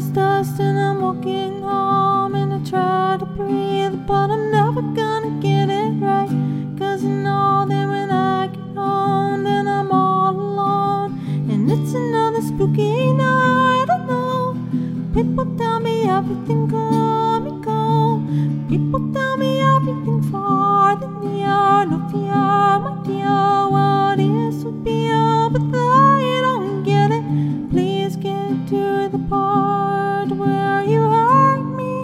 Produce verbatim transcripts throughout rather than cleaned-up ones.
dust and I'm walking home, and I try to breathe, but I'm never gonna get it right. Cause I know that when I get home, then I'm all alone, and it's another spooky night. I know people tell me everything come and go. People tell me everything far than near. No fear, my dear, what is so fear? But I don't get it. Please get to the part where you hurt me.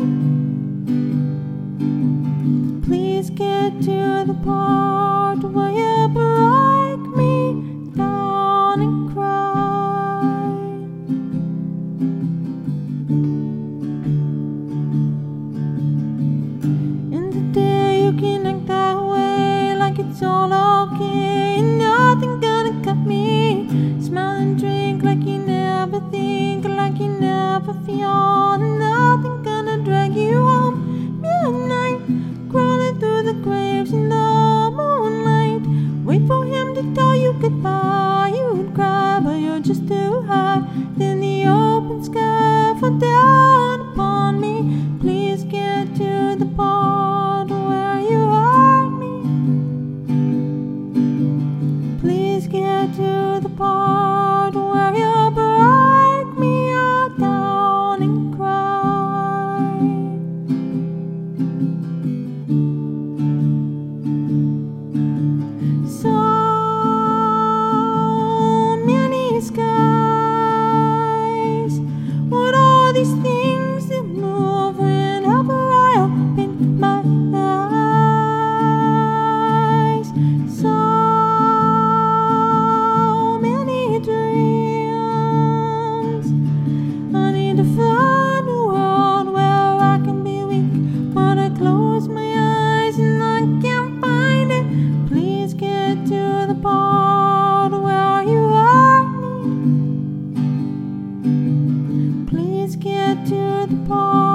Please get to the part where you break me down and cry. In the day you can act that way, like it's all okay, and nothing gonna cut me. Smile and drink like you never think, like you never feel. Nothing gonna drag you home. Midnight, crawling through the graves in the moonlight. Wait for him to tell you goodbye. You'd cry, but you're just too high. Then the open sky fall down upon me. Please get to the part where you hurt me. Please get to the part where you break me down and cry. So many skies, what are these things that move whenever I open my eyes? So many dreams. I need to find a world where I can be weak, but I close my eyes and I can't find it. Please get to the part where you hurt me. Please get to the part